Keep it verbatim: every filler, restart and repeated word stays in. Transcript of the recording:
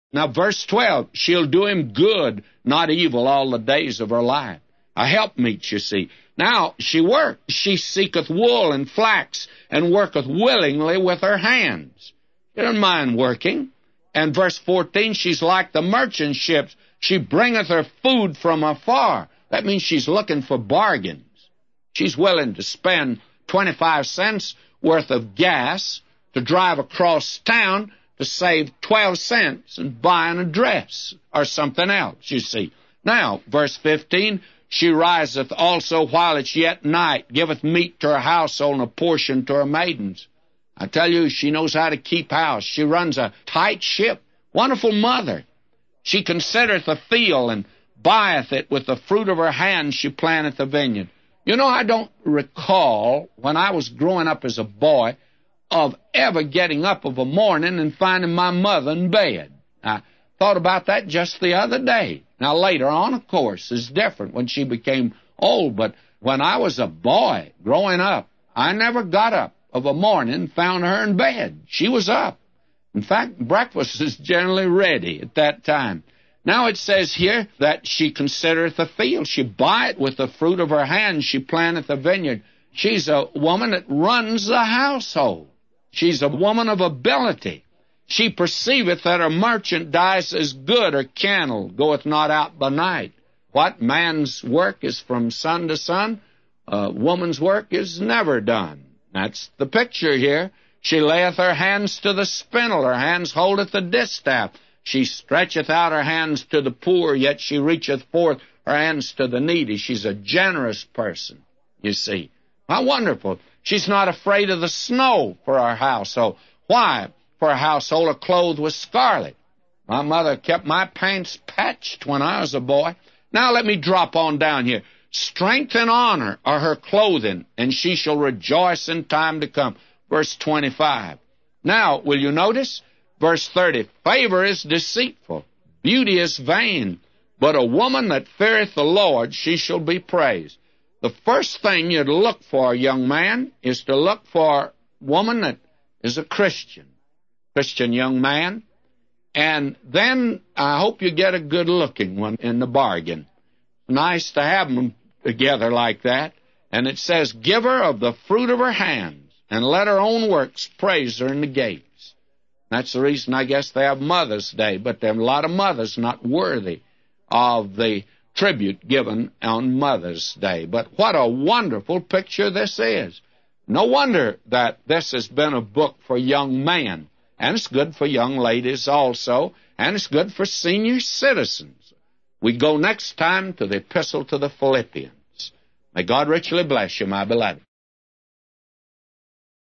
Now, verse twelve, she'll do him good, not evil, all the days of her life. A helpmeet, you see. Now, she works. She seeketh wool and flax, and worketh willingly with her hands. She doesn't mind working. And verse fourteen, she's like the merchant ships. She bringeth her food from afar. That means she's looking for bargains. She's willing to spend twenty-five cents worth of gas to drive across town to save twelve cents and buying a dress or something else, you see. Now, verse fifteen, she riseth also while it's yet night, giveth meat to her household and a portion to her maidens. I tell you, she knows how to keep house. She runs a tight ship. Wonderful mother. She considereth the field and buyeth it. With the fruit of her hands she planteth a vineyard. You know, I don't recall, when I was growing up as a boy, of ever getting up of a morning and finding my mother in bed. I thought about that just the other day. Now, later on, of course, is different when she became old. But when I was a boy growing up, I never got up of a morning and found her in bed. She was up. In fact, breakfast is generally ready at that time. Now it says here that she considereth the field. She buyeth with the fruit of her hands. She planteth a vineyard. She's a woman that runs the household. She's a woman of ability. She perceiveth that her merchandise is good, her candle goeth not out by night. What? Man's work is from sun to sun. Uh, woman's work is never done. That's the picture here. She layeth her hands to the spindle, her hands holdeth the distaff. She stretcheth out her hands to the poor, yet she reacheth forth her hands to the needy. She's a generous person, you see. How wonderful. She's not afraid of the snow for our household. Why? For a household clothed with scarlet. My mother kept my pants patched when I was a boy. Now let me drop on down here. Strength and honor are her clothing, and she shall rejoice in time to come. Verse twenty-five. Now, will you notice? Verse thirty. Favor is deceitful, beauty is vain, but a woman that feareth the Lord, she shall be praised. The first thing you'd look for, young man, is to look for a woman that is a Christian. Christian young man, and then I hope you get a good-looking one in the bargain. Nice to have them together like that. And it says, give her of the fruit of her hands, and let her own works praise her in the gates. That's the reason, I guess, they have Mother's Day, but there are a lot of mothers not worthy of the tribute given on Mother's Day. But what a wonderful picture this is. No wonder that this has been a book for young men. And it's good for young ladies also, and it's good for senior citizens. We go next time to the Epistle to the Philippians. May God richly bless you, my beloved.